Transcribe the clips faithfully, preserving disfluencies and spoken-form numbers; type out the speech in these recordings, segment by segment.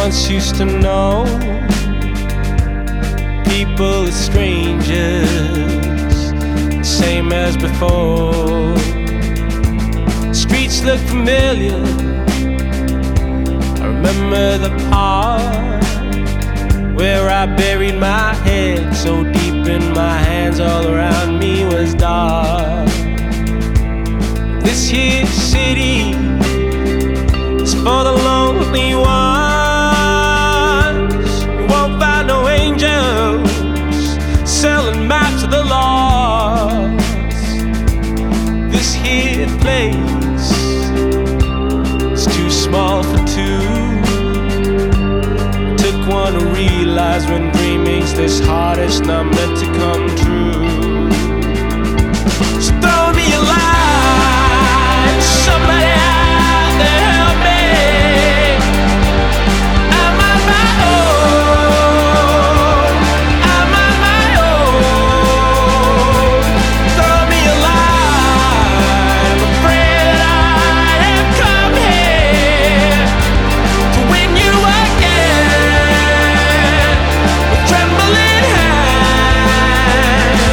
once used to know. People are strangers, same as before. Streets look familiar. I remember the park where I buried my head so deep in my hands, all around me was dark. This here city is for the lonely ones. You won't find no angels selling maps of the lost. This here place is too small for two. Took one to realize when dreaming's this hardest, not meant to come true. So throw me a line, somebody out there help me. I'm on my own, I'm on my own. Throw me a line, I'm afraid I have come here to win you again with trembling hands.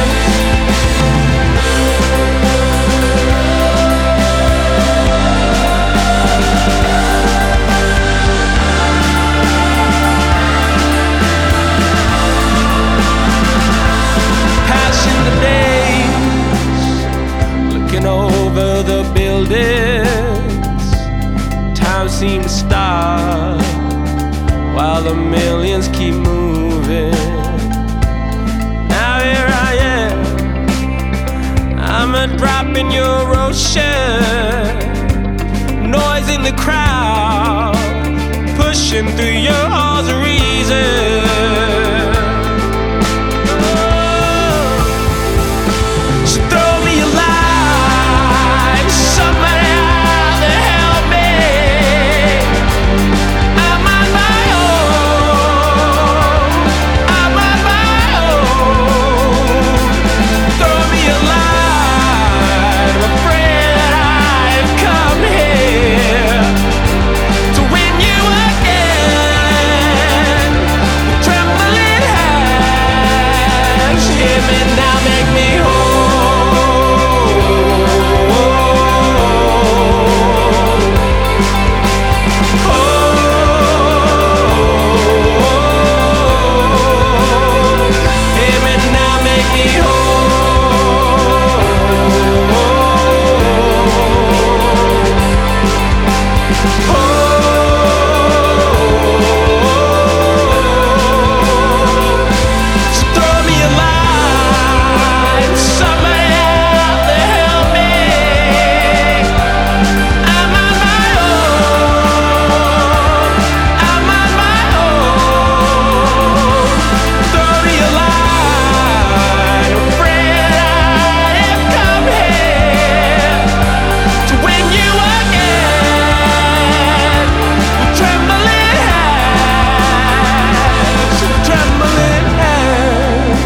Passing the days, looking over the buildings. Time seems to stop while the millions keep moving. Now here I am, I'm a drop in your ocean, noise in the crowd, pushing through your halls of reason. So throw me a line, somebody out there help me. I'm on my own, I'm on my own. Throw me a line, I'm afraid that I've come here to win you again with trembling hands. Hear me now, make me whole. Hear me now, make me So throw me a line, somebody out there help me. I'm on my own, I'm on my own. Throw me a line, I'm afraid I have come here to win you again with trembling hands, with trembling hands.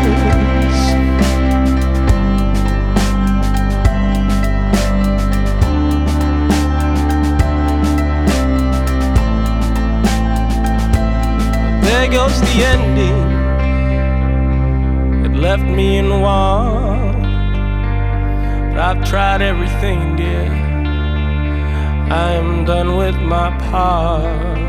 There goes the ending. It left me in want, but I've tried everything, dear. I am done with my part.